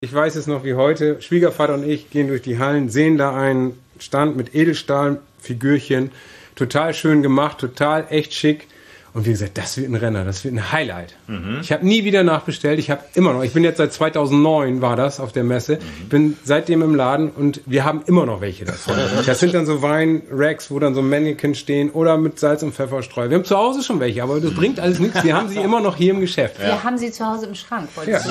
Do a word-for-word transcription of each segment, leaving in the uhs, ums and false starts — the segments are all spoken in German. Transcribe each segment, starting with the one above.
Ich weiß es noch wie heute. Schwiegervater und ich gehen durch die Hallen, sehen da einen Stand mit Edelstahlfigürchen. Total schön gemacht, total echt schick. Und wie gesagt, das wird ein Renner, das wird ein Highlight. Mhm. Ich habe nie wieder nachbestellt. Ich habe immer noch, ich bin jetzt seit zweitausendneun war das auf der Messe. Mhm. Bin seitdem im Laden und wir haben immer noch welche davon. Das sind dann so Wein-Racks, wo dann so Mannequin stehen oder mit Salz und Pfefferstreu. Wir haben zu Hause schon welche, aber das bringt alles nichts. Wir haben sie immer noch hier im Geschäft. Wir ja. haben sie zu Hause im Schrank. Ja.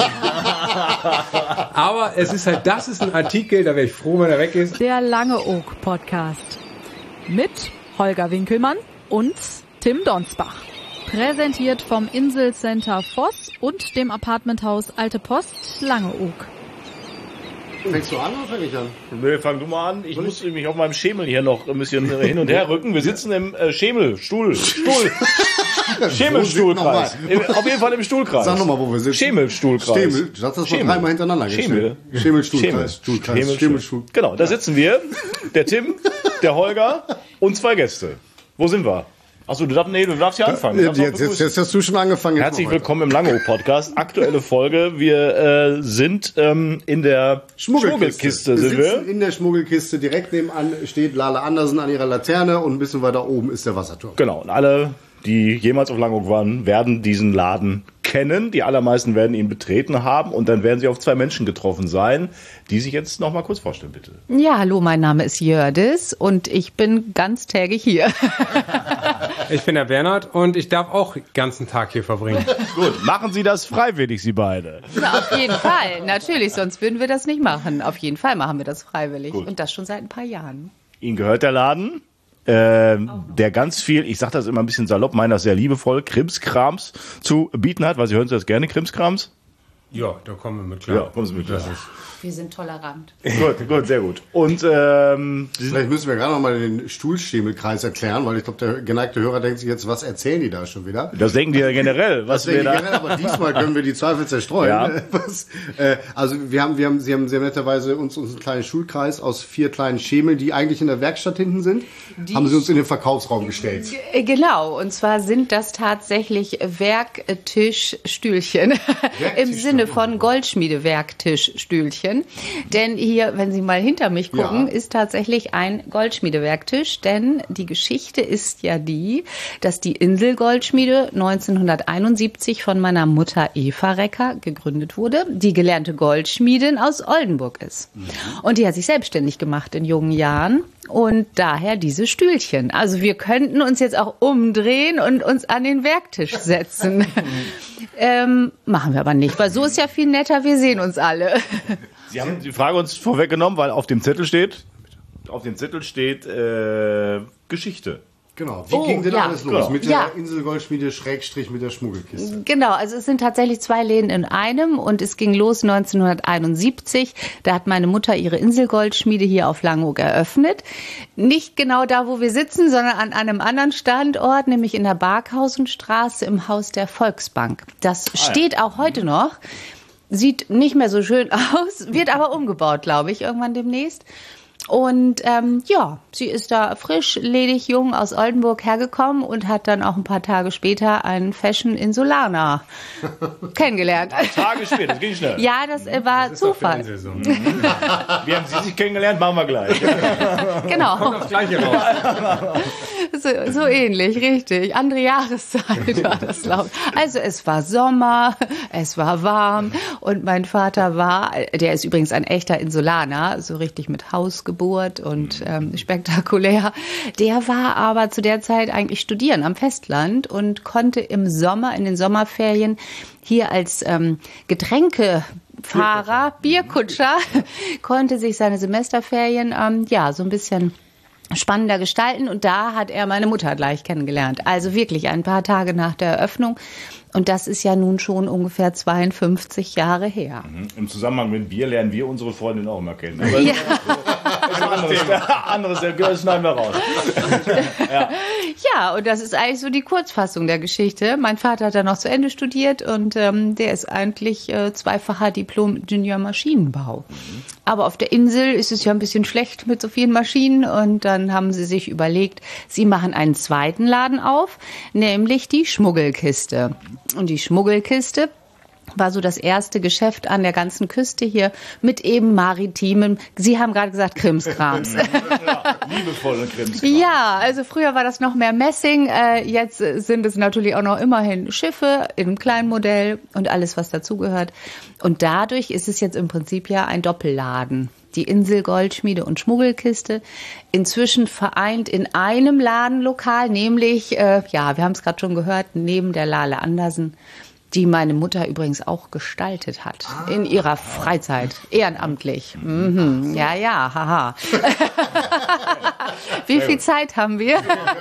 Aber es ist halt, das ist ein Artikel, da wäre ich froh, wenn er weg ist. Der Langeoog Podcast mit Holger Winkelmann und Tim Donsbach. Präsentiert vom Inselcenter Voss und dem Apartmenthaus Alte Post Langeoog. Fängst du an oder fäng ich an? Nee, fang du mal an. Ich Soll muss ich? mich auf meinem Schemel hier noch ein bisschen hin und her rücken. Wir sitzen im äh, Schemelstuhl. Stuhl. Schemelstuhlkreis. Auf jeden Fall im Stuhlkreis. Sag nochmal, wo wir sitzen. Schemelstuhlkreis. Schemel. Du hast das mal dreimal hintereinander Schemel. Schemelstuhlkreis. Stuhlkreis. Schemelstuhl. Genau, da sitzen wir. Der Tim, der Holger und zwei Gäste. Wo sind wir? Achso, du darfst, nee, du darfst ja anfangen. Jetzt, jetzt, jetzt, jetzt hast du schon angefangen. Jetzt Herzlich willkommen im Langeoog-Podcast. Aktuelle Folge. Wir äh, sind ähm, in der Schmuggelkiste. Wir sitzen wir. in der Schmuggelkiste. Direkt nebenan steht Lale Andersen an ihrer Laterne und ein bisschen weiter oben ist der Wasserturm. Genau. Und alle, die jemals auf Langeoog waren, werden diesen Laden kennen. Die allermeisten werden ihn betreten haben und dann werden sie auf zwei Menschen getroffen sein, die sich jetzt noch mal kurz vorstellen, bitte. Ja, hallo, mein Name ist Jördis und ich bin ganztägig hier. Ich bin der Bernhard und ich darf auch den ganzen Tag hier verbringen. Gut, machen Sie das freiwillig, Sie beide? Na, auf jeden Fall, natürlich, sonst würden wir das nicht machen. Auf jeden Fall machen wir das freiwillig. Gut. Und das schon seit ein paar Jahren. Ihnen gehört der Laden? Äh, der ganz viel, ich sage das immer ein bisschen salopp, meine das sehr liebevoll, Krimskrams zu bieten hat, weil Sie hören Sie das gerne, Krimskrams? Ja, da kommen wir mit klar. Ja, kommen Sie mit klar. Wir sind tolerant. Gut, gut, sehr gut. Und ähm, vielleicht müssen wir gerade noch mal den Stuhlschemelkreis erklären, weil ich glaube, der geneigte Hörer denkt sich jetzt, was erzählen die da schon wieder? Das denken die ja generell. Was das wir da generell, aber diesmal können wir die Zweifel zerstreuen. Ja. Was, äh, also wir haben, wir haben, sie haben sehr netterweise uns, uns einen kleinen Schulkreis aus vier kleinen Schemeln, die eigentlich in der Werkstatt hinten sind, die haben sie uns in den Verkaufsraum gestellt. G- genau, und zwar sind das tatsächlich Werktischstühlchen im Sinne von Goldschmiedewerktischstühlchen. Denn hier, wenn Sie mal hinter mich gucken, ja. ist tatsächlich ein Goldschmiedewerktisch. Denn die Geschichte ist ja die, dass die Inselgoldschmiede neunzehnhunderteinundsiebzig von meiner Mutter Eva Recker gegründet wurde, die gelernte Goldschmiedin aus Oldenburg ist. Mhm. Und die hat sich selbstständig gemacht in jungen Jahren. Und daher diese Stühlchen. Also wir könnten uns jetzt auch umdrehen und uns an den Werktisch setzen. ähm, machen wir aber nicht, weil so ist ja viel netter, wir sehen uns alle. Sie haben die Frage uns vorweggenommen, weil auf dem Zettel steht, auf dem Zettel steht äh, Geschichte. Genau, wie oh, ging denn ja. alles los? Genau. Mit der ja. Inselgoldschmiede Schrägstrich mit der Schmuggelkiste. Genau, also es sind tatsächlich zwei Läden in einem und es ging los neunzehnhunderteinundsiebzig. Da hat meine Mutter ihre Inselgoldschmiede hier auf Langeoog eröffnet. Nicht genau da, wo wir sitzen, sondern an einem anderen Standort, nämlich in der Barkhausenstraße im Haus der Volksbank. Das ah, steht ja. auch heute noch. Sieht nicht mehr so schön aus, wird aber umgebaut, glaube ich, irgendwann demnächst. Und ähm, ja, sie ist da frisch, ledig, jung aus Oldenburg hergekommen und hat dann auch ein paar Tage später einen Fashion in Solana kennengelernt. Tage später, das ging schnell. Ja, das äh, war das Zufall. So. Wie haben Sie sich kennengelernt? Machen wir gleich. Genau. Kommt das Gleiche raus. So, so ähnlich, richtig. Andere Jahreszeit war das, glaube ich. Also es war Sommer, es war warm und mein Vater war, der ist übrigens ein echter Insulaner, so richtig mit Hausgeburt und ähm, spektakulär. Der war aber zu der Zeit eigentlich studieren am Festland und konnte im Sommer, in den Sommerferien hier als ähm, Getränkefahrer, Bierkutscher, konnte sich seine Semesterferien ähm, ja so ein bisschen spannender gestalten und da hat er meine Mutter gleich kennengelernt. Also wirklich ein paar Tage nach der Eröffnung. Und das ist ja nun schon ungefähr zweiundfünfzig Jahre her. Mhm. Im Zusammenhang mit Bier lernen wir unsere Freundin auch immer kennen. Aber ja. Das ist ein anderes, anderes, das schneiden wir raus. Ja. Ja, und das ist eigentlich so die Kurzfassung der Geschichte. Mein Vater hat dann noch zu Ende studiert und ähm, der ist eigentlich äh, zweifacher Diplom-Ingenieur Maschinenbau. Mhm. Aber auf der Insel ist es ja ein bisschen schlecht mit so vielen Maschinen und dann haben sie sich überlegt, sie machen einen zweiten Laden auf, nämlich die Schmuggelkiste. Und die Schmuggelkiste war so das erste Geschäft an der ganzen Küste hier mit eben maritimem, Sie haben gerade gesagt, Krimskrams. Ja, liebevolle Krimskrams. Ja, also früher war das noch mehr Messing, äh, jetzt sind es natürlich auch noch immerhin Schiffe im Kleinmodell und alles, was dazugehört. Und dadurch ist es jetzt im Prinzip ja ein Doppelladen. Die Insel Goldschmiede und Schmuggelkiste, inzwischen vereint in einem Ladenlokal, nämlich, äh, ja, wir haben es gerade schon gehört, neben der Lale Andersen, die meine Mutter übrigens auch gestaltet hat, ah. in ihrer Freizeit, ehrenamtlich. Mhm. Ja, ja, haha. Wie viel Zeit haben wir?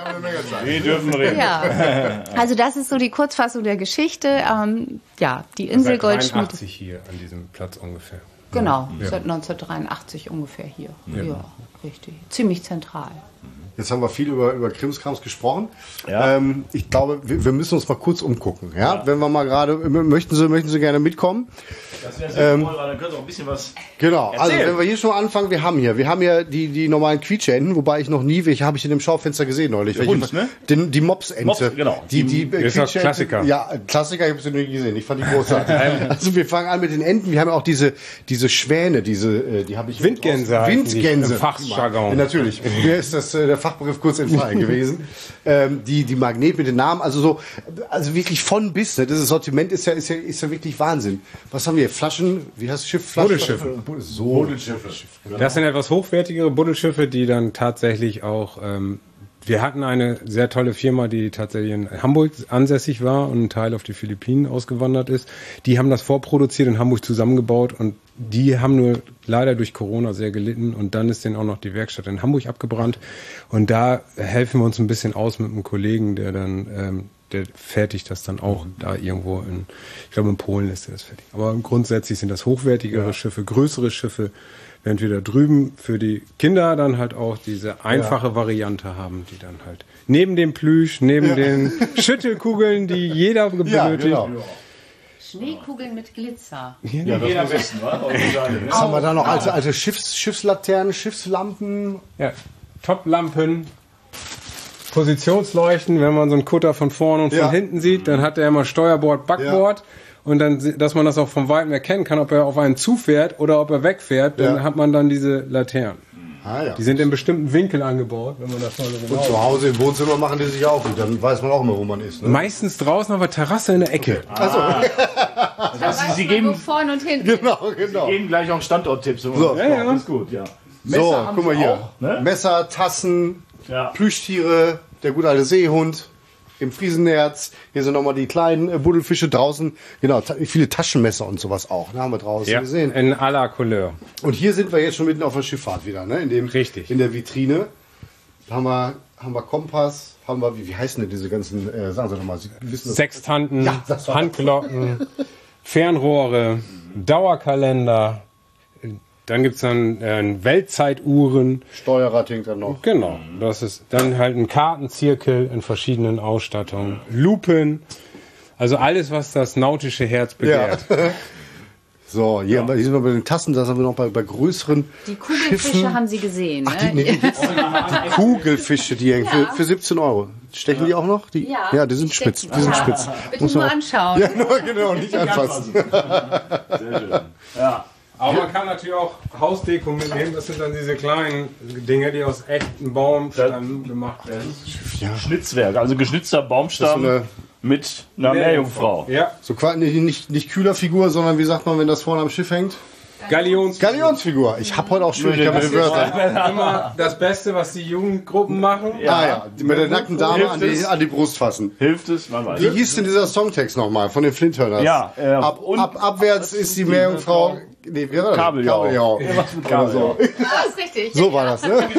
Wir dürfen reden. Ja. Also das ist so die Kurzfassung der Geschichte. Ähm, ja, die Insel Goldschmiede. dreiundachtzig hier an diesem Platz ungefähr. Genau, ja. seit neunzehnhundertdreiundachtzig ungefähr hier. Ja. ja, richtig. Ziemlich zentral. Jetzt haben wir viel über, über Krimskrams gesprochen. Ja. Ähm, ich glaube, wir, wir müssen uns mal kurz umgucken. Ja? Ja. Wenn wir mal gerade, möchten Sie, möchten Sie gerne mitkommen? Das wäre sehr ähm, toll, weil dann können Sie auch ein bisschen was Genau, erzählen. Also wenn wir hier schon anfangen, wir haben hier, wir haben hier die, die normalen Quietscheenten, wobei ich noch nie, welche habe ich in dem Schaufenster gesehen neulich. Der Hund, ne? Den, die Mopsente. Mops, genau. Die, die, die ist das Klassiker. Ja, Klassiker, ich habe sie noch nie gesehen. Ich fand die großartig. Also wir fangen an mit den Enten. Wir haben ja auch diese, diese Schwäne, diese, die habe ich... Windgänse. Windgänse. Im Fachjargon. Ja, natürlich. Mir ist das äh, der Fachbegriff kurz entfallen gewesen. Ähm, die, die Magnet mit den Namen, also so, also wirklich von bis. Ne? Das Sortiment ist ja, ist ja, ist ja wirklich Wahnsinn. Was haben wir hier? Flaschen, wie heißt das Schiff? Flaschen, Buddelschiffe. So. Buddelschiffe. Das sind etwas hochwertigere Buddelschiffe, die dann tatsächlich auch, ähm, wir hatten eine sehr tolle Firma, die tatsächlich in Hamburg ansässig war und ein Teil auf die Philippinen ausgewandert ist. Die haben das vorproduziert in Hamburg zusammengebaut und die haben nur leider durch Corona sehr gelitten und dann ist denen auch noch die Werkstatt in Hamburg abgebrannt und da helfen wir uns ein bisschen aus mit einem Kollegen, der dann, ähm, der fertigt das dann auch da irgendwo in, ich glaube in Polen ist der das fertig. Aber grundsätzlich sind das hochwertigere ja. Schiffe, größere Schiffe, während wir da drüben für die Kinder dann halt auch diese einfache ja. Variante haben, die dann halt neben dem Plüsch, neben ja. den Schüttelkugeln, die jeder benötigt. Ja, genau. Schneekugeln mit Glitzer. Ja, das am besten, wa? Was haben wir da noch? Alte, alte Schiffs, Schiffslaternen, Schiffslampen. Ja, Toplampen. Positionsleuchten, wenn man so einen Kutter von vorne und von ja. hinten sieht, dann hat er immer Steuerbord, Backbord. Ja. Und dann, dass man das auch von Weitem erkennen kann, ob er auf einen zufährt oder ob er wegfährt, dann ja. hat man dann diese Laternen. Ah, ja. Die sind in bestimmten Winkeln angebaut, wenn man das mal so genau. Und zu Hause im Wohnzimmer machen die sich auch gut, dann weiß man auch immer, wo man ist. Ne? Meistens draußen auf der Terrasse in der Ecke. Ah. Also. Das heißt, Sie geben vorne und hinten. Genau, genau. Sie geben gleich auch Standorttipps. So, ja, ja. Das ist gut, ja. So, guck mal hier. Auch, ne? Messer, Tassen, ja. Plüschtiere, der gute alte Seehund. Im Friesennerz, hier sind nochmal die kleinen äh, Buddelfische draußen. Genau, ta viele Taschenmesser und sowas auch. Ne, haben wir draußen ja, gesehen. In à la Couleur. Und hier sind wir jetzt schon mitten auf der Schifffahrt wieder, ne? In dem, Richtig. In der Vitrine. Da haben wir, haben wir Kompass, haben wir, wie, wie heißen denn diese ganzen, äh, sagen Sie nochmal. Sextanten, ja, Handglocken, Fernrohre, Dauerkalender. Dann gibt es dann äh, Weltzeituhren. Steuerrad hängt dann noch. Genau. Das ist dann halt ein Kartenzirkel in verschiedenen Ausstattungen. Lupen. Also alles, was das nautische Herz begehrt. Ja. So, hier, ja. hier sind wir bei den Tassen, da sind wir noch bei, bei größeren Die Kugelfische Schiffen. haben Sie gesehen, ne? Ach, die, nee, die, die Kugelfische, die hängen ja. für, für siebzehn Euro. Stechen ja. die auch noch? Die, ja, ja, die sind die spitz. Die sind spitz. Bitte Muss nur man, anschauen. Ja, genau, nicht anfassen. Sehr schön. Ja. Aber man kann natürlich auch Hausdeko mitnehmen. Das sind dann diese kleinen Dinge, die aus echten Baumstämmen gemacht werden. Ja. Schnitzwerk, also geschnitzter Baumstamm eine mit einer Meerjungfrau. Ja. So quasi nicht, nicht, nicht Kühlerfigur, sondern wie sagt man, wenn das vorne am Schiff hängt? Galionsfigur. Galionsfigur. Ich habe heute auch Schwierigkeiten mit den Wörtern. Immer das Beste, was die Jugendgruppen machen. Ja, ah, ja. Die mit der nackten Dame an die, an die Brust fassen. Hilft es? Man weiß. Wie hieß denn dieser Songtext nochmal von den Flinthörners? Ja. Äh, ab, ab, abwärts ist die Meerjungfrau. Nee, wie war das? Kabeljau. Kabeljau. Was mit Kabeljau. Das ist richtig. So war das, ne?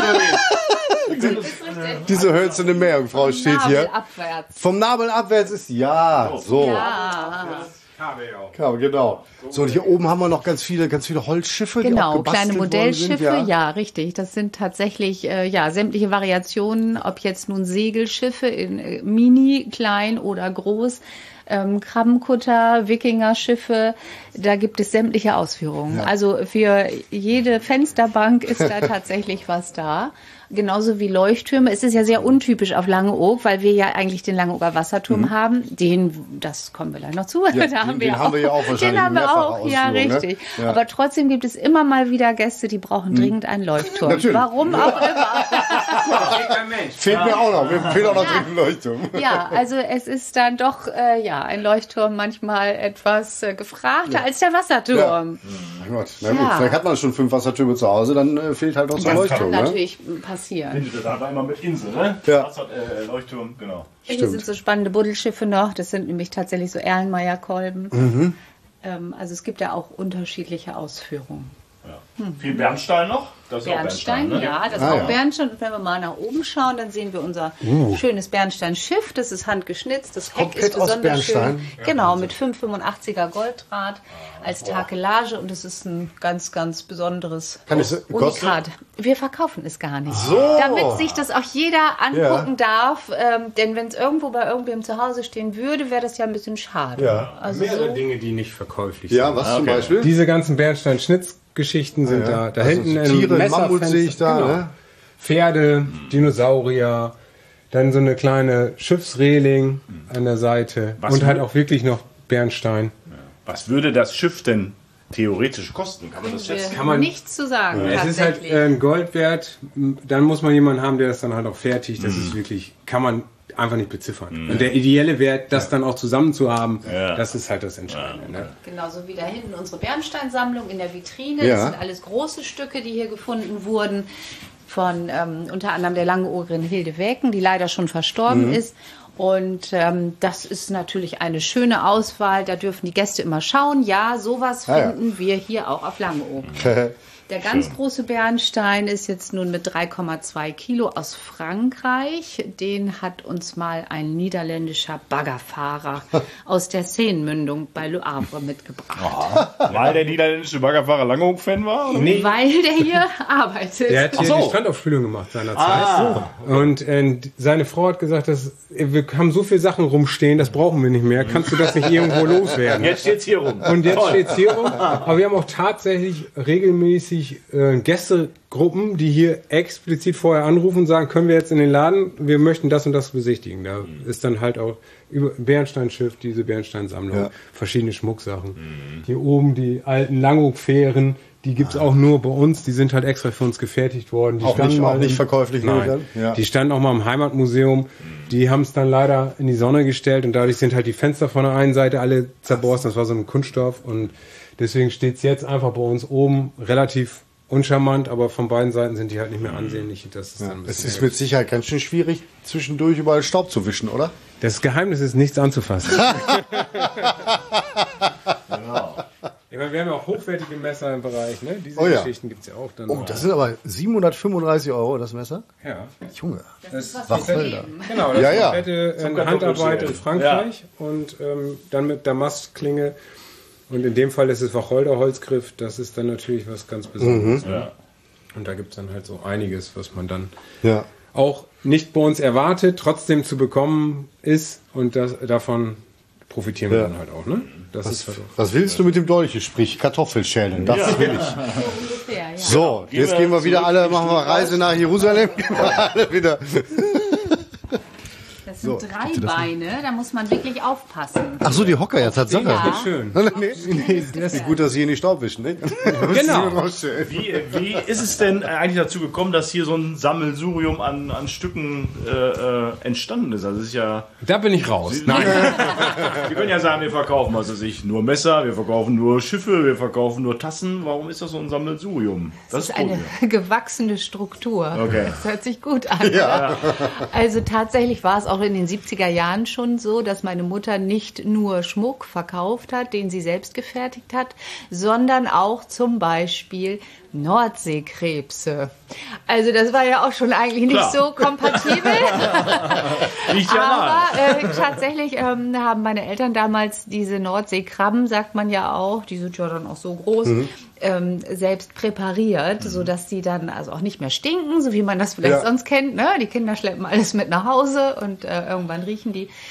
Diese hölzerne Meerjungfrau steht hier. Abwärts. Vom Nabel abwärts ist ja. So. Ja. Kabeljau. Genau. So, und hier oben haben wir noch ganz viele, ganz viele Holzschiffe. Genau, die auch kleine Modellschiffe, sind, ja. ja, richtig. Das sind tatsächlich äh, ja sämtliche Variationen, ob jetzt nun Segelschiffe in äh, mini, klein oder groß. ähm, Krabbenkutter, Wikingerschiffe, da gibt es sämtliche Ausführungen. Ja. Also für jede Fensterbank ist da tatsächlich was da. Genauso wie Leuchttürme. Es ist ja sehr untypisch auf Langeoog, weil wir ja eigentlich den Langeooger Wasserturm mhm. haben. Den, das kommen wir gleich noch zu. Ja, da haben den, wir den auch, haben wir ja auch wahrscheinlich. Den haben wir auch, ja, richtig. Ne? Ja. Aber trotzdem gibt es immer mal wieder Gäste, die brauchen dringend einen Leuchtturm. Natürlich. Warum auch immer. Fehlt mir auch noch. Mir fehlt auch noch ja. dringend ein Leuchtturm. Ja, also es ist dann doch, äh, ja, ein Leuchtturm manchmal etwas äh, gefragter ja. als der Wasserturm. Ja. Na gut. Na gut. Ja. Vielleicht hat man schon fünf Wassertürme zu Hause, dann äh, fehlt halt noch so ein Leuchtturm. Das kann ne? natürlich passieren. Da immer mit Insel, ne? Ja. Wasser, äh, Leuchtturm, genau. Hier sind so spannende Buddelschiffe noch. Das sind nämlich tatsächlich so Erlenmeyer-Kolben. Mhm. Ähm, also es gibt ja auch unterschiedliche Ausführungen. Ja. Hm. Viel Bernstein noch? Das ist Bernstein, Bernstein, ne? ja, das ah, ist auch ja. Bernstein. Und wenn wir mal nach oben schauen, dann sehen wir unser uh. schönes Bernsteinschiff. Das ist handgeschnitzt. Das Heck Komplett ist besonders aus Bernstein. schön. Genau, mit fünf fünfundachtziger Golddraht als Takelage. Und es ist ein ganz, ganz besonderes Kann es Unikat. Wir verkaufen es gar nicht. So. Damit sich das auch jeder angucken ja. darf. Ähm, denn wenn es irgendwo bei irgendwem zu Hause stehen würde, wäre das ja ein bisschen schade. Ja. Also mehrere so Dinge, die nicht verkäuflich Ja, sind. was Ah, zum okay. Beispiel? Diese ganzen Bernstein-Schnitzgeschichten sind ja. da. Da Also hinten so Tiere, ein Messerfenster, Mammut sehe ich da, genau. ne? Pferde, Dinosaurier, dann so eine kleine Schiffsreling an der Seite Was und halt wür- auch wirklich noch Bernstein. Was würde das Schiff denn theoretisch kosten? Kann man das schätzen? Kann man- nichts zu sagen. Es ist halt tatsächlich. äh, ein Gold wert, dann muss man jemanden haben, der das dann halt auch fertigt. Das ist wirklich, kann man einfach nicht beziffern. Und der ideelle Wert, das dann auch zusammen zu haben, Ja. das ist halt das Entscheidende. Ne? Genauso wie da hinten unsere Bernsteinsammlung in der Vitrine. Ja. Das sind alles große Stücke, die hier gefunden wurden. Von ähm, unter anderem der Langeoogerin Hilde Wäken, die leider schon verstorben Mhm. ist. Und ähm, das ist natürlich eine schöne Auswahl. Da dürfen die Gäste immer schauen. Ja, sowas Ah, ja. finden wir hier auch auf Langeoog. Der ganz große Bernstein ist jetzt nun mit drei Komma zwei Kilo aus Frankreich. Den hat uns mal ein niederländischer Baggerfahrer aus der Seenmündung bei Le Havre mitgebracht. Weil der niederländische Baggerfahrer Langeoog-Fan war? Oder? Nee, Weil der hier arbeitet. der hat hier so. die Strandaufspülung gemacht seinerzeit. Ah. Und äh, seine Frau hat gesagt, dass, wir haben so viele Sachen rumstehen, das brauchen wir nicht mehr. Kannst du das nicht irgendwo loswerden? Jetzt steht's hier rum. Und jetzt Toll. steht's hier rum. Aber wir haben auch tatsächlich regelmäßig äh, Gästegruppen, die hier explizit vorher anrufen und sagen, können wir jetzt in den Laden, wir möchten das und das besichtigen. Da ist dann halt auch über Bernsteinschiff, diese Bernsteinsammlung, Ja. verschiedene Schmucksachen. Hier oben die alten Langeoog-Fähren, die gibt's auch nur bei uns, die sind halt extra für uns gefertigt worden. Die Auch standen nicht- mal auch nicht im- verkäuflich, ne, Nein, dann? Ja. die standen auch mal im Heimatmuseum. Die haben es dann leider in die Sonne gestellt und dadurch sind halt die Fenster von der einen Seite alle zerborsten. Das war so ein Kunststoff und deswegen steht's jetzt einfach bei uns oben relativ uncharmant, aber von beiden Seiten sind die halt nicht mehr ansehnlich. Das ist, dann ein Es bisschen ist mit Sicherheit ganz schön schwierig, zwischendurch überall Staub zu wischen, oder? das Geheimnis ist, nichts anzufassen. Genau. Ich meine, wir haben ja auch hochwertige Messer im Bereich, ne? Diese Oh ja. Geschichten gibt's ja auch dann. Oh, noch. das sind aber siebenhundertfünfunddreißig Euro, das Messer? ja. Junge. Das ist Wachfelder. Genau, das Ja, ist ja. komplette äh, Handarbeit in Frankreich und ähm, dann mit Damastklinge. Und in dem Fall ist es Wacholderholzgriff. Das ist dann natürlich was ganz Besonderes. Mhm. Ja. Und da gibt es dann halt so einiges, was man dann Ja. auch nicht bei uns erwartet, trotzdem zu bekommen ist. Und das, davon profitieren wir Ja. dann halt auch. Ne? Das ist halt auch. Was willst du mit dem Dolch? Sprich Kartoffelschälen. Das will ich. Ungefähr, ja. So, Gehen jetzt wir gehen wir wieder zurück alle, in die machen wir Stube Reise nach Jerusalem. Gehen wir alle wieder. Das sind So, drei Beine, da muss man wirklich aufpassen. Ach so, die Hocker ja, Tatsache. Ja. Schön. Nee, nee, das ist gut, dass sie hier nicht Staub wischen, ne? Genau. Wie, wie ist es denn eigentlich dazu gekommen, dass hier so ein Sammelsurium an, an Stücken äh, äh, entstanden ist? Also es ist ja. Da bin ich raus. Nein. Wir können ja sagen, wir verkaufen also sich nur Messer, wir verkaufen nur Schiffe, wir verkaufen nur Tassen. Warum ist das so ein Sammelsurium? Das ist cool. eine gewachsene Struktur. Okay. Das hört sich gut an. Ja. Also tatsächlich war es auch in den siebziger Jahren schon so, dass meine Mutter nicht nur Schmuck verkauft hat, den sie selbst gefertigt hat, sondern auch zum Beispiel Nordseekrebse. Also das war ja auch schon eigentlich nicht Klar. so kompatibel. Liegt ja nahe. Aber äh, tatsächlich ähm, haben meine Eltern damals diese Nordseekrabben, sagt man ja auch, die sind ja dann auch so groß, ähm, selbst präpariert, sodass die dann also auch nicht mehr stinken, so wie man das vielleicht Ja. sonst kennt. Ne? Die Kinder schleppen alles mit nach Hause und äh, irgendwann riechen die.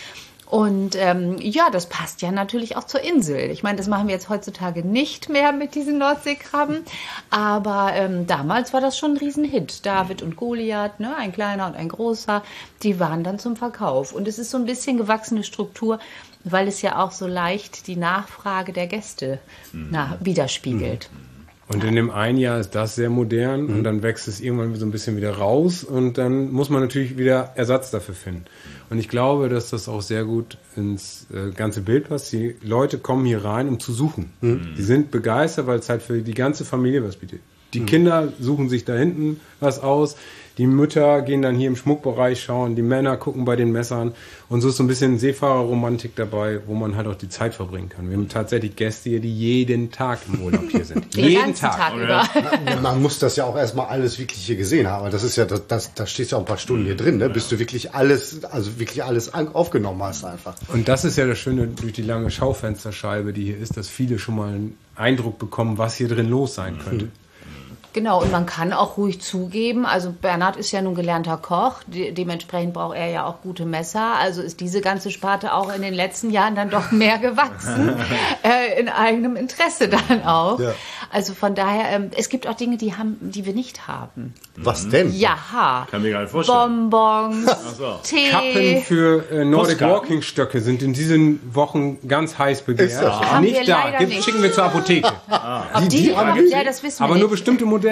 Und ähm, ja, das passt ja natürlich auch zur Insel. Ich meine, das machen wir jetzt heutzutage nicht mehr mit diesen Nordseekrabben. Aber ähm, damals war das schon ein Riesenhit. David und Goliath, ne, ein kleiner und ein großer, die waren dann zum Verkauf. Und es ist so ein bisschen gewachsene Struktur, weil es ja auch so leicht die Nachfrage der Gäste nach, widerspiegelt. Und in dem einen Jahr ist das sehr modern und dann wächst es irgendwann so ein bisschen wieder raus und dann muss man natürlich wieder Ersatz dafür finden. Und ich glaube, dass das auch sehr gut ins äh, ganze Bild passt. Die Leute kommen hier rein, um zu suchen. Mhm. Die sind begeistert, weil es halt für die ganze Familie was bietet. Die mhm. Kinder suchen sich da hinten was aus. Die Mütter gehen dann hier im Schmuckbereich schauen, die Männer gucken bei den Messern und so ist so ein bisschen Seefahrerromantik dabei, wo man halt auch die Zeit verbringen kann. Wir haben tatsächlich Gäste hier, die jeden Tag im Urlaub hier sind. Den jeden Tag. Tag über. Man muss das ja auch erstmal alles wirklich hier gesehen haben. Das ist ja, das, das, da steht ja auch ein paar Stunden hier drin, ne? Bis du wirklich alles, also wirklich alles aufgenommen hast einfach. Und das ist ja das Schöne durch die lange Schaufensterscheibe, die hier ist, dass viele schon mal einen Eindruck bekommen, was hier drin los sein könnte. Mhm. Genau, und man kann auch ruhig zugeben, also Bernhard ist ja nun gelernter Koch, de- dementsprechend braucht er ja auch gute Messer, also ist diese ganze Sparte auch in den letzten Jahren dann doch mehr gewachsen, äh, in eigenem Interesse dann auch. Ja. Also von daher, ähm, es gibt auch Dinge, die haben, die wir nicht haben. Was denn? Ja, kann mir gar nicht vorstellen. Bonbons, so. Tee. Kappen für äh, Nordic Walking Stöcke sind in diesen Wochen ganz heiß begehrt. Ist das? Haben Nicht wir da, leider Gibt, nicht. schicken wir zur Apotheke. Ah. Die, die, die haben ja, das wissen wir aber nicht. nur bestimmte Modelle.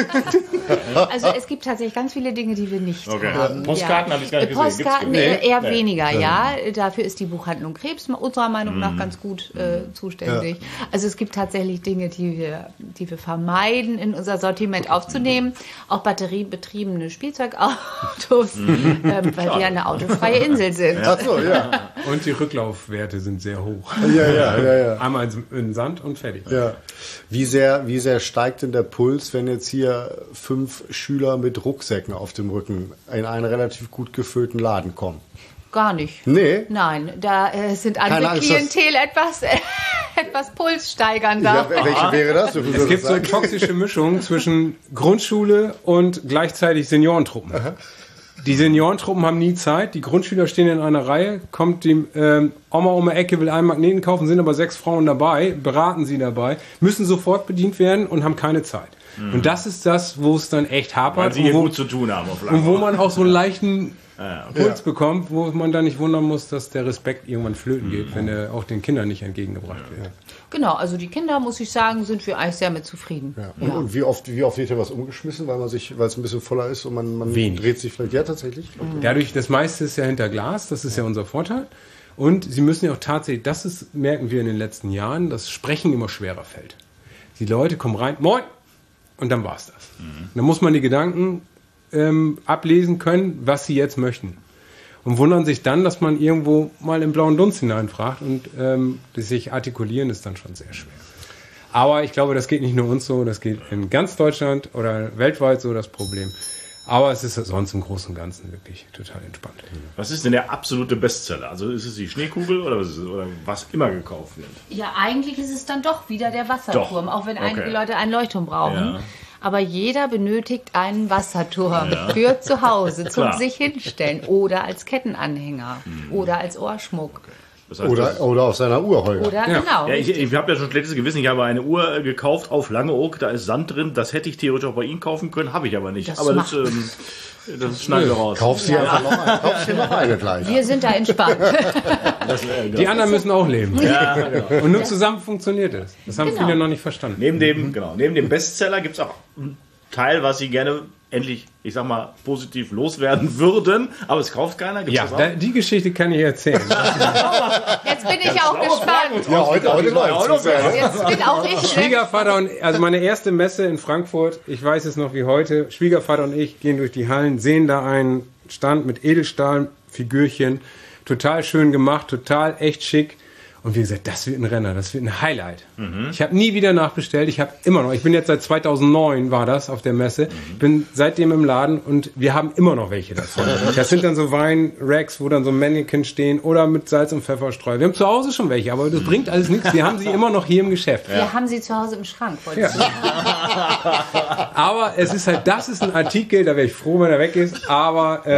Also es gibt tatsächlich ganz viele Dinge, die wir nicht okay. haben. Postkarten ja. habe ich gar nicht gesehen. Postkarten nee. eher nee. weniger, nee. ja. Dafür ist die Buchhandlung Krebs unserer Meinung nach ganz gut äh, zuständig. Ja. Also es gibt tatsächlich Dinge, die wir, die wir vermeiden, in unser Sortiment aufzunehmen. Auch batteriebetriebene Spielzeugautos, ähm, weil wir eine autofreie Insel sind. Ach so, ja. Und die Rücklaufwerte sind sehr hoch. Ja, ja, ja, ja. Einmal in Sand und fertig. Ja. Wie sehr, wie sehr steigt denn der Puls, wenn jetzt hier fünf Schüler mit Rucksäcken auf dem Rücken in einen relativ gut gefüllten Laden kommen? Gar nicht. Nee? Nein, da äh, sind andere Angst, Klientel etwas, äh, etwas pulssteigernder. Ja, welche wäre das? Es gibt so eine toxische Mischung zwischen Grundschule und gleichzeitig Seniorentruppen. Aha. Die Seniorentruppen haben nie Zeit, die Grundschüler stehen in einer Reihe, kommt die ähm, Oma um die Ecke, will einen Magneten kaufen, sind aber sechs Frauen dabei, beraten sie dabei, müssen sofort bedient werden und haben keine Zeit. Mhm. Und das ist das, wo es dann echt hapert. Weil sie hier und wo, gut zu tun haben. Auf und wo man auch so einen leichten ah, okay. Puls bekommt, wo man dann nicht wundern muss, dass der Respekt irgendwann flöten geht, mhm. wenn er auch den Kindern nicht entgegengebracht ja. wird. Genau, also die Kinder, muss ich sagen, sind wir eigentlich sehr mit zufrieden. Ja. Und, ja. und wie oft, wie oft wird hier was umgeschmissen, weil man sich, weil es ein bisschen voller ist und man, man dreht sich vielleicht ja tatsächlich? Okay. Dadurch, das meiste ist ja hinter Glas, das ist ja unser Vorteil. Und sie müssen ja auch tatsächlich, das ist, merken wir in den letzten Jahren, dass Sprechen immer schwerer fällt. Die Leute kommen rein, moin, und dann war's das. Mhm. Dann muss man die Gedanken ähm, ablesen können, was sie jetzt möchten. Und wundern sich dann, dass man irgendwo mal im blauen Dunst hineinfragt und ähm, sich artikulieren ist dann schon sehr schwer. Aber ich glaube, das geht nicht nur uns so, das geht in ganz Deutschland oder weltweit so das Problem. Aber es ist sonst im Großen und Ganzen wirklich total entspannt. Was ist denn der absolute Bestseller? Also ist es die Schneekugel oder was, ist es, oder was immer gekauft wird? Ja, eigentlich ist es dann doch wieder der Wasserturm, doch. auch wenn Okay. einige Leute einen Leuchtturm brauchen. Ja. Aber jeder benötigt einen Wasserturm Ja. für zu Hause, zum Klar. sich hinstellen oder als Kettenanhänger Mhm. oder als Ohrschmuck. Das heißt, Oder, oder auf seiner Uhr, Holger. Oder Ja. genau. ja, ich ich habe ja schon schlechtes Gewissen. Ich habe eine Uhr äh, gekauft auf Langeoog, da ist Sand drin. Das hätte ich theoretisch auch bei Ihnen kaufen können, habe ich aber nicht. Das aber das, macht ähm, das schneiden wir raus. Kauf sie einfach noch eine. Kauf sie noch eine gleich. Wir sind da entspannt. Das, äh, Die anderen müssen auch leben. ja, genau. Und nur zusammen funktioniert es. Das haben Genau. viele noch nicht verstanden. Neben dem, genau, neben dem Bestseller gibt es auch einen Teil, was Sie gerne endlich, ich sag mal, positiv loswerden würden, aber es kauft keiner. Gibt's Ja, das auch? da, die Geschichte kann ich erzählen. Jetzt bin ich auch gespannt. Ja, heute, heute läuft's. Jetzt bin auch ich. Ne? Schwiegervater und, also meine erste Messe in Frankfurt, ich weiß es noch wie heute, Schwiegervater und ich gehen durch die Hallen, sehen da einen Stand mit Edelstahlfigürchen, total schön gemacht, total echt schick. Und wie gesagt, das wird ein Renner, das wird ein Highlight. Mhm. Ich habe nie wieder nachbestellt, ich habe immer noch, ich bin jetzt seit zweitausendneun war das auf der Messe, mhm. bin seitdem im Laden und wir haben immer noch welche davon. Das sind dann so Weinracks, wo dann so Mannequin stehen oder mit Salz und Pfefferstreu. Wir haben zu Hause schon welche, aber das bringt alles nichts, wir haben sie immer noch hier im Geschäft. Wir haben sie zu Hause im Schrank. Ja. Aber es ist halt, das ist ein Artikel, da wäre ich froh, wenn er weg ist, aber ähm, ja.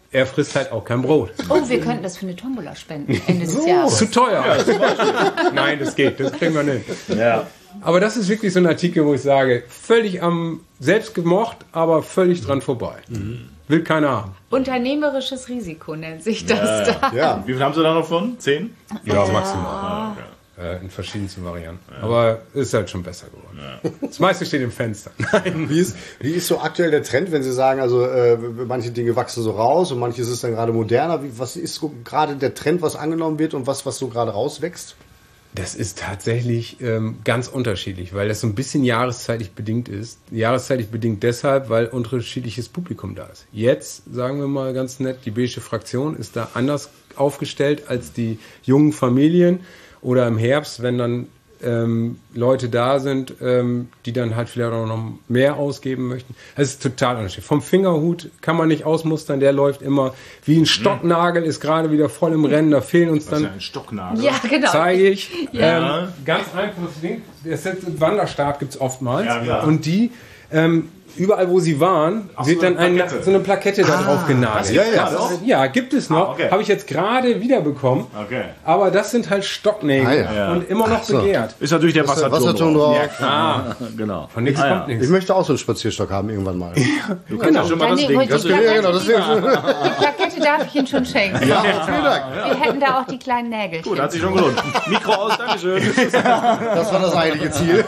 er frisst halt auch kein Brot. Oh, wir könnten das für eine Tombola spenden Ende des Jahres. Zu teuer. Nein, das geht, das kriegen wir nicht. Ja. Aber das ist wirklich so ein Artikel, wo ich sage, völlig am selbst gemocht, aber völlig dran vorbei. Mhm. Will keiner haben. Unternehmerisches Risiko nennt sich das Ja. da. Ja. Wie viel haben Sie da noch von? Zehn? Ja, maximal. Äh, in verschiedensten Varianten. Ja. Aber ist halt schon besser geworden. Ja. Das meiste steht im Fenster. Nein. Wie ist, wie ist so aktuell der Trend, wenn Sie sagen, also äh, manche Dinge wachsen so raus und manches ist dann gerade moderner? Wie, was ist so gerade der Trend, was angenommen wird und was, was so gerade rauswächst? Das ist tatsächlich ähm, ganz unterschiedlich, weil das so ein bisschen jahreszeitlich bedingt ist. Jahreszeitlich bedingt deshalb, weil unterschiedliches Publikum da ist. Jetzt, sagen wir mal ganz nett, die beige Fraktion ist da anders aufgestellt als die jungen Familien. Oder im Herbst, wenn dann ähm, Leute da sind, ähm, die dann halt vielleicht auch noch mehr ausgeben möchten. Es ist total unterschiedlich. Vom Fingerhut kann man nicht ausmustern, der läuft immer wie ein Stocknagel, ist gerade wieder voll im Rennen, da fehlen uns dann... Was ist ja ein Stocknagel? Ja, genau. Zeige ich. Ja. Ähm, ganz einfaches Ding. Das ist Wanderstab gibt es oftmals. Ja, ja. Und die, ähm, überall wo sie waren, Ach, wird so dann eine ein, Plakette. so eine Plakette da drauf genagelt. Ja, ja, das das- ist, ja, gibt es noch. Ah, okay. Habe ich jetzt gerade wiederbekommen. Okay. Aber das sind halt Stocknägel Ah, ja. und immer noch Ach so. begehrt. Ist natürlich der Was- Wasserturm. Wasserturm drauf. drauf. Ja, klar. Genau. Von nichts Ah, kommt ja. nichts. Ich möchte auch so einen Spazierstock haben irgendwann mal. Du kannst ja schon mal das Dann Ding. holt Das die Ja, Plakette, genau, das ist die Plakette darf ich Ihnen schon schenken. Ja, vielen Dank. Wir hätten da auch die kleinen Nägel. Gut, hat sich schon gelohnt. Mikro aus, Dankeschön. Das war das eigentliche Ziel.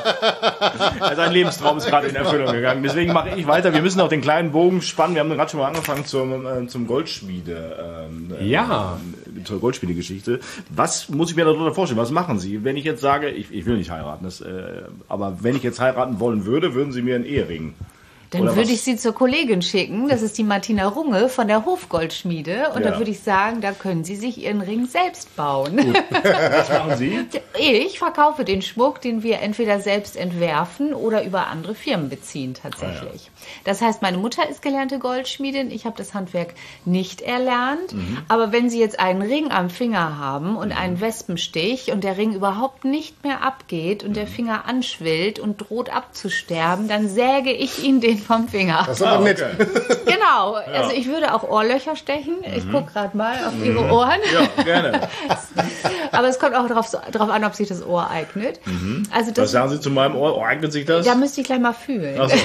Sein Lebenstraum ist gerade in Erfüllung gegangen. Deswegen mache ich weiter. Wir müssen auch den kleinen Bogen spannen. Wir haben gerade schon mal angefangen zum, äh, zum Goldschmiede. Ähm, Ja. äh, zur Goldschmiede-Geschichte. Was muss ich mir darunter vorstellen? Was machen Sie? Wenn ich jetzt sage, ich, ich will nicht heiraten, das, äh, aber wenn ich jetzt heiraten wollen würde, würden Sie mir einen Ehering. Dann Oder würde was? ich Sie zur Kollegin schicken. Das ist die Martina Runge von der Hofgoldschmiede. Und Ja. da würde ich sagen, da können Sie sich Ihren Ring selbst bauen. Was machen Sie? Ich verkaufe den Schmuck, den wir entweder selbst entwerfen oder über andere Firmen beziehen tatsächlich. Das heißt, meine Mutter ist gelernte Goldschmiedin. Ich habe das Handwerk nicht erlernt. Aber wenn Sie jetzt einen Ring am Finger haben und einen Wespenstich und der Ring überhaupt nicht mehr abgeht und der Finger anschwillt und droht abzusterben, dann säge ich Ihnen den vom Finger. Das ist aber nett. Genau. Also ich würde auch Ohrlöcher stechen. Ich gucke gerade mal auf Ihre Ohren. Ja, gerne. Aber es kommt auch darauf drauf an, ob sich das Ohr eignet. Also Was das, sagen Sie zu meinem Ohr? Oh, eignet sich das? da müsste ich gleich mal fühlen. Achso.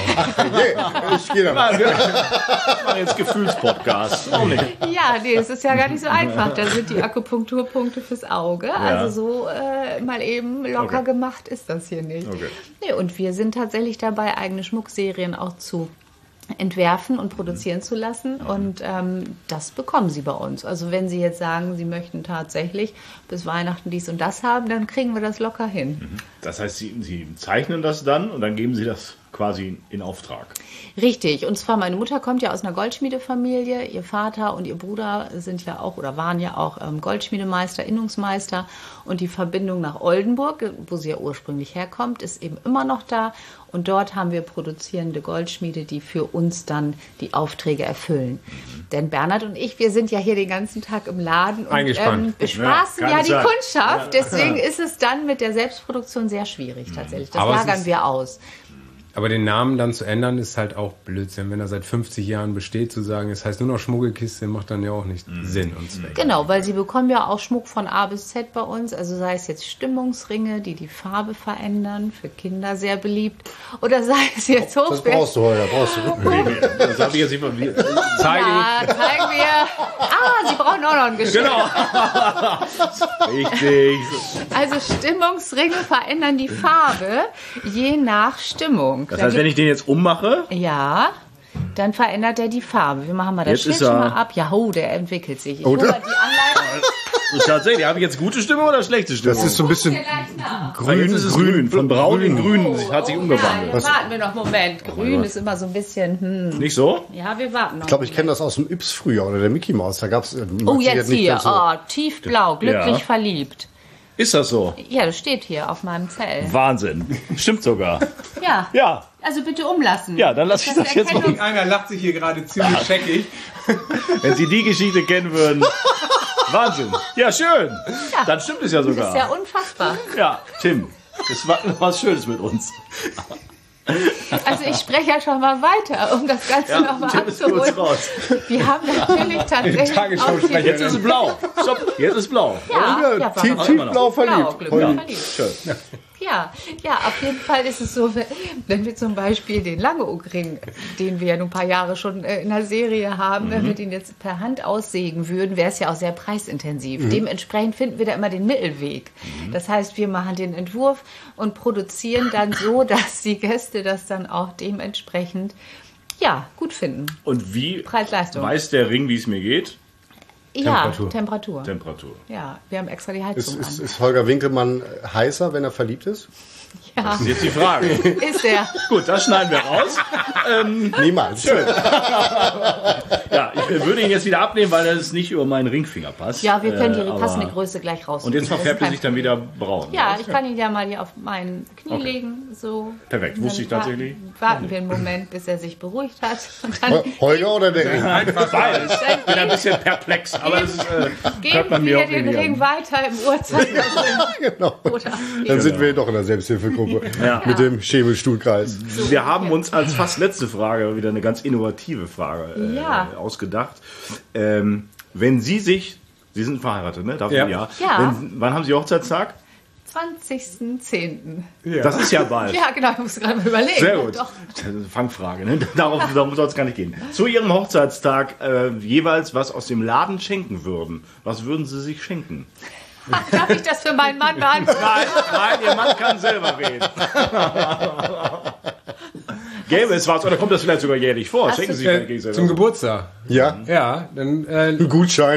Okay, ich gehe da mal. Wir machen jetzt Gefühlspodcast. Auch nicht. Ja, nee, es ist ja gar nicht so einfach. Da sind die Akupunkturpunkte fürs Auge. Also so äh, mal eben locker Okay. gemacht ist das hier nicht. Okay. Nee, und wir sind tatsächlich dabei, eigene Schmuckserien auch zu entwerfen und produzieren zu lassen. Und ähm, das bekommen Sie bei uns. Also wenn Sie jetzt sagen, Sie möchten tatsächlich bis Weihnachten dies und das haben, dann kriegen wir das locker hin. Das heißt, Sie, Sie zeichnen das dann und dann geben Sie das quasi in Auftrag. Richtig. Und zwar, meine Mutter kommt ja aus einer Goldschmiedefamilie. Ihr Vater und ihr Bruder sind ja auch oder waren ja auch ähm, Goldschmiedemeister, Innungsmeister. Und die Verbindung nach Oldenburg, wo sie ja ursprünglich herkommt, ist eben immer noch da. Und dort haben wir produzierende Goldschmiede, die für uns dann die Aufträge erfüllen. Denn Bernhard und ich, wir sind ja hier den ganzen Tag im Laden und Eingespannt. ähm, bespaßen Ja, ja, keine die Zeit. Kundschaft. Deswegen ist es dann mit der Selbstproduktion sehr schwierig tatsächlich. Das Aber es lagern ist- wir aus. Aber den Namen dann zu ändern, ist halt auch Blödsinn. Wenn er seit fünfzig Jahren besteht, zu sagen, es heißt nur noch Schmuggelkiste, macht dann ja auch nicht Sinn und Zweck. Genau, weil sie bekommen ja auch Schmuck von A bis Z bei uns. Also sei es jetzt Stimmungsringe, die die Farbe verändern, für Kinder sehr beliebt. Oder sei es jetzt Das hochwertig. brauchst du heute, brauchst du. Das habe ich jetzt nicht von mir. Zeige Ja, zeigen wir. Ah, Sie brauchen auch noch ein Geschenk. Richtig. Also Stimmungsringe verändern die Farbe je nach Stimmung. Das Da heißt, wenn gibt- ich den jetzt ummache, ja, dann verändert er die Farbe. Wir machen mal das Jetzt Schild ist er- schon mal ab. Ja, ho, der entwickelt sich. Ich Oh, hole da- mal die Anleitung. tatsächlich, habe ich jetzt gute Stimme oder schlechte Stimme? Das ist so ein bisschen Gleich nach. grün, jetzt ist es grün. Von braun in grün hat sich Ja, umgewandelt. dann warten wir noch einen Moment. Grün ist immer so ein bisschen, hm. Nicht so? Ja, wir warten noch. Ich glaube, ich kenne das aus dem Yps früher oder der Mickey Maus. Da gab's. äh, Oh, macht sie jetzt nicht hier. ganz so. Oh, tiefblau, glücklich Ja. verliebt. Ist das so? Ja, das steht hier auf meinem Zell. Wahnsinn. Stimmt sogar. Ja. Ja. Also bitte umlassen. Ja, dann lasse ich das jetzt mal. Einer lacht sich hier gerade ziemlich scheckig. Wenn Sie die Geschichte kennen würden. Wahnsinn. Ja, schön. Dann stimmt es ja Das ist ja sogar. unfassbar. Ja, Tim, das war was Schönes mit uns. Also ich spreche ja schon mal weiter, um das Ganze Ja, nochmal Tim ist kurz abzuholen. raus. Wir haben natürlich tatsächlich Tagesschau auch die- sprechen. Jetzt ist es blau. Stopp, jetzt ist blau. Ja, Ja, ja, tief, warum? tief Blau blau Blau, verliebt. glücklich Verliebt. verliebt. Schön. Ja, ja, auf jeden Fall ist es so, wenn wir zum Beispiel den Langeoog-Ring, den wir ja nun ein paar Jahre schon äh, in der Serie haben, wenn wir den jetzt per Hand aussägen würden, wäre es ja auch sehr preisintensiv. Dementsprechend finden wir da immer den Mittelweg. Das heißt, wir machen den Entwurf und produzieren dann so, dass die Gäste das dann auch dementsprechend ja, gut finden. Und wie Preis-Leistung. weiß der Ring, wie es mir geht? Ja, Temperatur. Temperatur. Temperatur. Ja, wir haben extra die Ist, Heizung ist, an. ist Holger Winkelmann heißer, wenn er verliebt ist? Ja, Das ist jetzt die Frage. ist er. Gut, das schneiden wir raus. Niemals. Ja, ich würde ihn jetzt wieder abnehmen, weil das nicht über meinen Ringfinger passt. Ja, wir können die Äh, aber- passende Größe gleich raus. Und jetzt verfärbt er sich dann wieder braun. Ja, ich kann ihn ja mal hier auf mein Knie Okay. legen. So. Perfekt, wusste ich Dann wa- tatsächlich. Warten wir einen Moment, bis er sich beruhigt hat. Und dann Ho- Holger oder der Ring? Beides. Ich bin ein bisschen perplex, aber das ist, äh, hört geben man mir wir auch den weniger. Ring weiter im Uhrzeigersinn. Genau. Oder Dann sind wir doch in der Selbsthilfegruppe Ja. mit dem Schemelstuhlkreis. Wir haben uns als fast letzte Frage wieder eine ganz innovative Frage äh, Ja. ausgedacht. Ähm, wenn Sie sich, Sie sind verheiratet, ne? Darf Ja. ich, ja. Ja. Wenn, wann haben Sie Hochzeitstag? zwanzigsten zehnten Das ist ja bald. Ja, genau, ich muss gerade mal überlegen. Sehr gut. Doch. Das ist eine Fangfrage, ne? Darauf, darum soll es gar nicht gehen. Zu Ihrem Hochzeitstag äh, jeweils was aus dem Laden schenken würden. Was würden Sie sich schenken? Darf ich das für meinen Mann beantworten? Nein, nein, Ihr Mann kann selber reden. Gäbe es was, oder kommt das vielleicht sogar jährlich vor? Hast Schenken du- Sie sich Äh, zum Geburtstag. Ja? Ja, dann äh, Ein Gutschein.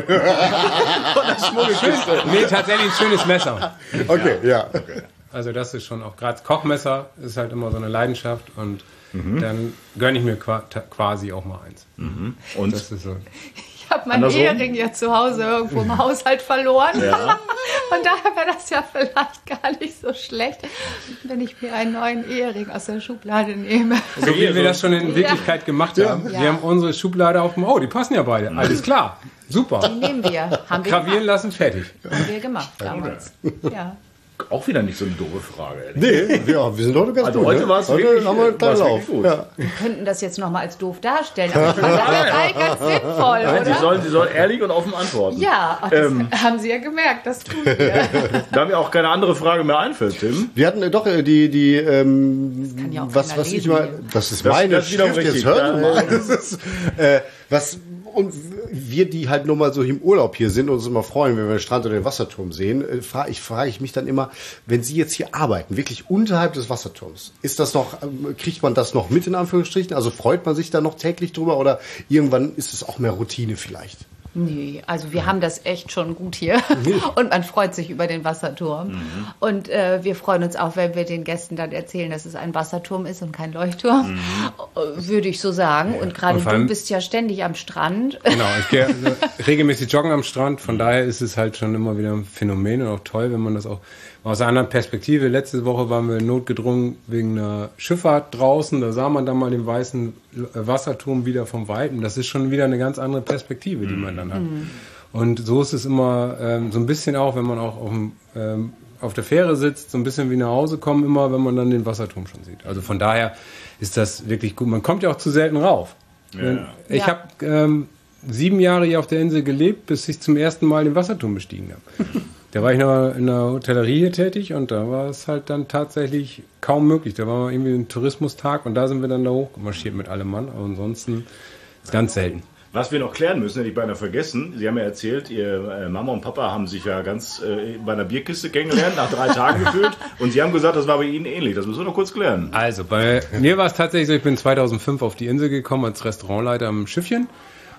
nee, tatsächlich ein schönes Messer. Okay, ja. Also das ist schon auch gerade Kochmesser ist halt immer so eine Leidenschaft und dann gönne ich mir qua quasi auch mal eins. Und Das ist so. Ich habe meinen Andersrum? Ehering ja zu Hause irgendwo im Haushalt verloren. Ja. Von daher wäre das ja vielleicht gar nicht so schlecht, wenn ich mir einen neuen Ehering aus der Schublade nehme. So wie wir das schon in Wirklichkeit gemacht haben. Ja. Wir haben unsere Schublade auf dem, oh, die passen ja beide. Alles klar. Super. Die nehmen wir. Haben wir Gravieren gemacht. lassen, fertig. Haben wir gemacht damals. Ja. auch wieder nicht so eine doofe Frage. ehrlich. Nee, ja, wir sind heute ganz Also gut. heute ne? war es heute wirklich, haben wir einen kleinen war's Lauf. wirklich gut. Ja. Wir könnten das jetzt noch mal als doof darstellen, aber ich fand das eigentlich ganz sinnvoll, Nein, Sie oder? sollen, Sie sollen ehrlich und offen antworten. Ja, ach, das Ähm. haben Sie ja gemerkt, das tun wir. Da mir auch keine andere Frage mehr einfällt, Tim. Wir hatten äh, doch äh, die, die ähm, kann ja auch was, keiner was ich lesen mal, hier. das ist Das- meine das ist wiederum Schrift, jetzt richtig. hör Ja, mal. Das ist, äh, was, und wir, die halt nur mal so im Urlaub hier sind und uns immer freuen, wenn wir den Strand oder den Wasserturm sehen, äh, frage ich, frage ich mich dann immer, wenn Sie jetzt hier arbeiten, wirklich unterhalb des Wasserturms, ist das noch, ähm, kriegt man das noch mit in Anführungsstrichen? Also freut man sich da noch täglich drüber oder irgendwann ist es auch mehr Routine vielleicht? Nee, also wir haben das echt schon gut hier und man freut sich über den Wasserturm. Mhm. Und äh, wir freuen uns auch, wenn wir den Gästen dann erzählen, dass es ein Wasserturm ist und kein Leuchtturm, Mhm. äh, würde ich so sagen. Und gerade Und vor du allem- bist ja ständig am Strand. Genau, ich gehe also regelmäßig joggen am Strand, von daher ist es halt schon immer wieder ein Phänomen und auch toll, wenn man das auch mal aus einer anderen Perspektive. Letzte Woche waren wir notgedrungen wegen einer Schifffahrt draußen, da sah man dann mal den weißen Wasserturm wieder vom Weiten. Das ist schon wieder eine ganz andere Perspektive, die man dann hat. Und so ist es immer ähm, so ein bisschen auch, wenn man auch auf, dem, ähm, auf der Fähre sitzt, so ein bisschen wie nach Hause kommen immer, wenn man dann den Wasserturm schon sieht. Also von daher ist das wirklich gut. Man kommt ja auch zu selten rauf. Ja. Ich Ja. habe ähm, sieben Jahre hier auf der Insel gelebt, bis ich zum ersten Mal den Wasserturm bestiegen habe. Da war ich noch in der Hotellerie hier tätig und da war es halt dann tatsächlich kaum möglich. Da war irgendwie ein Tourismustag und da sind wir dann da hochmarschiert mit allem Mann. Aber ansonsten ist ganz selten. Was wir noch klären müssen, hätte ich beinahe vergessen. Sie haben ja erzählt, Ihr äh, Mama und Papa haben sich ja ganz äh, bei einer Bierkiste kennengelernt, nach drei Tagen gefühlt. Und Sie haben gesagt, das war bei Ihnen ähnlich. Das müssen wir noch kurz klären. Also bei mir war es tatsächlich so, ich bin zweitausendfünf auf die Insel gekommen als Restaurantleiter am Schiffchen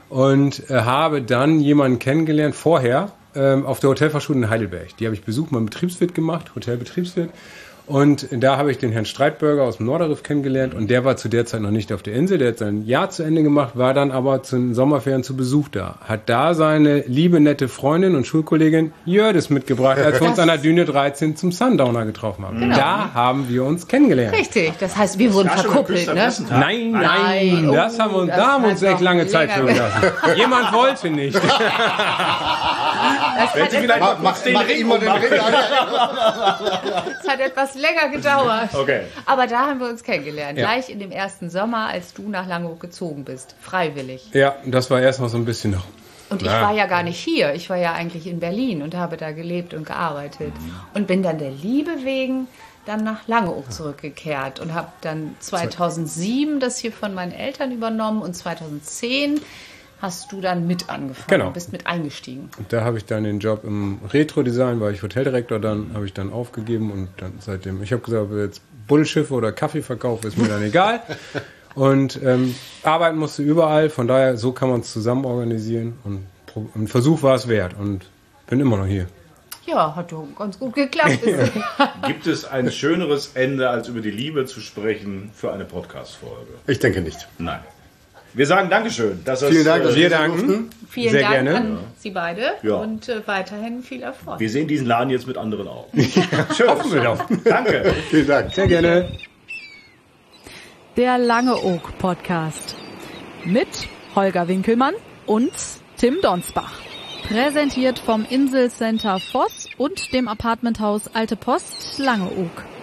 und äh, habe dann jemanden kennengelernt vorher ähm, auf der Hotelfachschule in Heidelberg. Die habe ich besucht, mal Betriebswirt gemacht, Hotelbetriebswirt. Und da habe ich den Herrn Streitberger aus dem Norderriff kennengelernt und der war zu der Zeit noch nicht auf der Insel. Der hat sein Jahr zu Ende gemacht, war dann aber zu den Sommerferien zu Besuch da. Hat da seine liebe, nette Freundin und Schulkollegin Jördis mitgebracht, als wir uns an der Düne dreizehn zum Sundowner getroffen haben. Genau. Da haben wir uns kennengelernt. Richtig, das heißt, wir wurden Da schon verkuppelt, geküsst am ne? ersten Tag? Nein, nein, Nein, das oh, haben wir uns, das da haben wir hat uns echt noch lange Zeit für länger gelassen. Jemand wollte nicht. Das Wenn hat, Sie etwas, vielleicht mal Mach, kurz den mach Ring immer den ummachen. Ring. das hat etwas länger gedauert. Okay. Aber da haben wir uns kennengelernt. Ja. Gleich in dem ersten Sommer, als du nach Langeoog gezogen bist. Freiwillig. Ja, das war erst noch so ein bisschen noch. Und ich Ja. war ja gar nicht hier. Ich war ja eigentlich in Berlin und habe da gelebt und gearbeitet. Und bin dann der Liebe wegen dann nach Langeoog zurückgekehrt und habe dann zweitausendsieben das hier von meinen Eltern übernommen und zweitausendzehn hast du dann mit angefangen, Genau. bist mit eingestiegen. Und da habe ich dann den Job im Retro-Design, war ich Hoteldirektor, dann habe ich dann aufgegeben und dann seitdem, ich habe gesagt, ob ich jetzt Bullschiffe oder Kaffee verkaufe, ist mir dann egal. Und ähm, arbeiten musste überall, von daher, so kann man es zusammen organisieren und pro- ein Versuch war es wert und bin immer noch hier. Ja, hat doch ganz gut geklappt. Gibt es ein schöneres Ende, als über die Liebe zu sprechen für eine Podcast-Folge? Ich denke nicht. Nein. Wir sagen Dankeschön. Dass das, Vielen Dank, dass äh, Wir wir danken. durften. Vielen Sehr Dank gerne. an Sie beide Ja. und äh, weiterhin viel Erfolg. wir sehen diesen Laden jetzt mit anderen Augen. Schön. Hoffen wir doch. Danke. Vielen Dank. Sehr gerne. Der Langeoog Podcast mit Holger Winkelmann und Tim Donsbach. Präsentiert vom Inselcenter Voss und dem Apartmenthaus Alte Post Langeoog.